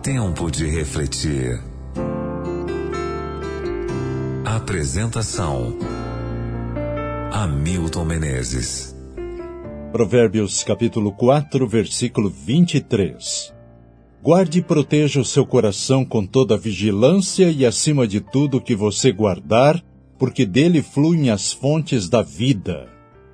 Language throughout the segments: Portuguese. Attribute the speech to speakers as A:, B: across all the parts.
A: Tempo de refletir. Apresentação: Hamilton Menezes.
B: Provérbios capítulo 4, versículo 23. Guarde e proteja o seu coração com toda vigilância e, acima de tudo, que você guardar, porque dele fluem as fontes da vida.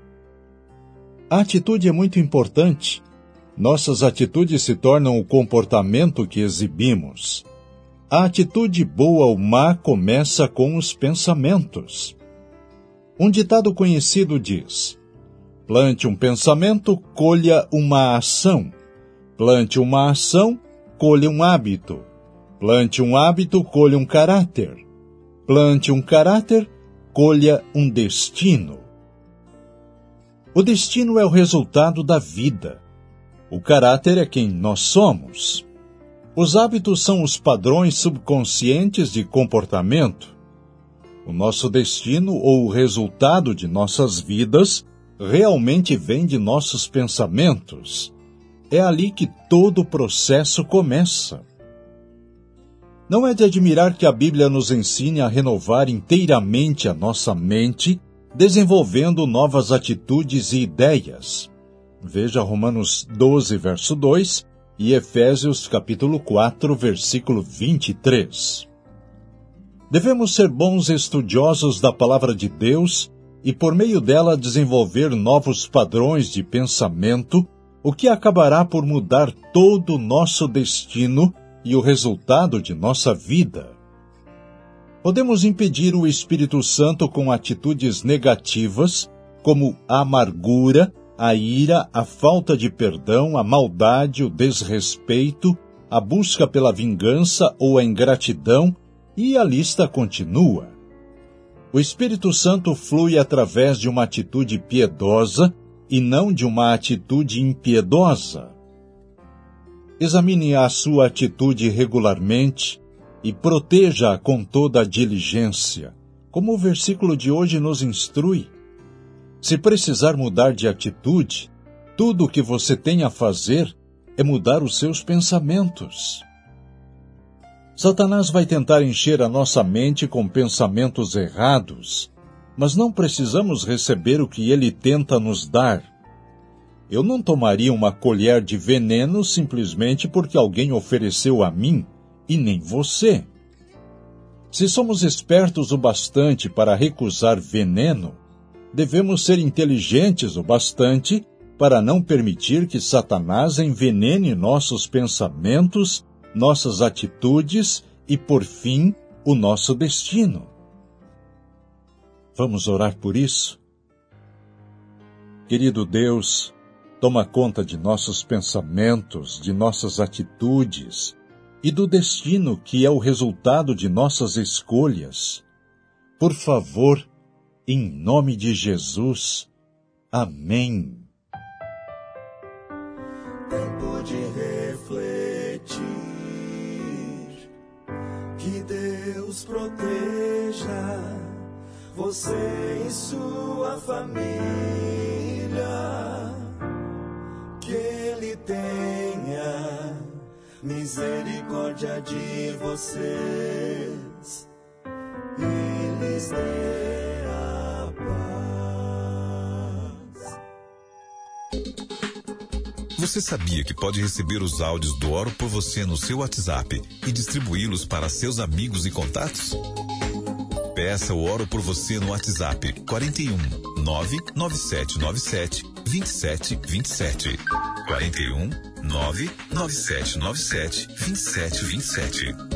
B: A atitude é muito importante. Nossas atitudes se tornam o comportamento que exibimos. A atitude boa ou má começa com os pensamentos. Um ditado conhecido diz: plante um pensamento, colha uma ação. Plante uma ação, colha um hábito. Plante um hábito, colha um caráter. Plante um caráter, colha um destino. O destino é o resultado da vida. O caráter é quem nós somos. Os hábitos são os padrões subconscientes de comportamento. O nosso destino ou o resultado de nossas vidas realmente vem de nossos pensamentos. É ali que todo o processo começa. Não é de admirar que a Bíblia nos ensine a renovar inteiramente a nossa mente, desenvolvendo novas atitudes e ideias. Veja Romanos 12, verso 2 e Efésios capítulo 4, versículo 23. Devemos ser bons estudiosos da Palavra de Deus e, por meio dela, desenvolver novos padrões de pensamento, o que acabará por mudar todo o nosso destino e o resultado de nossa vida. Podemos impedir o Espírito Santo com atitudes negativas, como a amargura, a ira, a falta de perdão, a maldade, o desrespeito, a busca pela vingança ou a ingratidão, e a lista continua. O Espírito Santo flui através de uma atitude piedosa e não de uma atitude impiedosa. Examine a sua atitude regularmente e proteja-a com toda a diligência, como o versículo de hoje nos instrui. Se precisar mudar de atitude, tudo o que você tem a fazer é mudar os seus pensamentos. Satanás vai tentar encher a nossa mente com pensamentos errados, mas não precisamos receber o que ele tenta nos dar. Eu não tomaria uma colher de veneno simplesmente porque alguém ofereceu a mim, e nem você. Se somos espertos o bastante para recusar veneno, devemos ser inteligentes o bastante para não permitir que Satanás envenene nossos pensamentos, nossas atitudes e, por fim, o nosso destino. Vamos orar por isso? Querido Deus, toma conta de nossos pensamentos, de nossas atitudes e do destino que é o resultado de nossas escolhas. Por favor, em nome de Jesus. Amém.
C: Tempo de refletir, que Deus proteja você e sua família, que Ele tenha misericórdia de vocês e lhes dê a paz.
D: Você sabia que pode receber os áudios do Oro por Você no seu WhatsApp e distribuí-los para seus amigos e contatos? Peça o Oro por Você no WhatsApp 41 99797 2727. 41 99797 2727.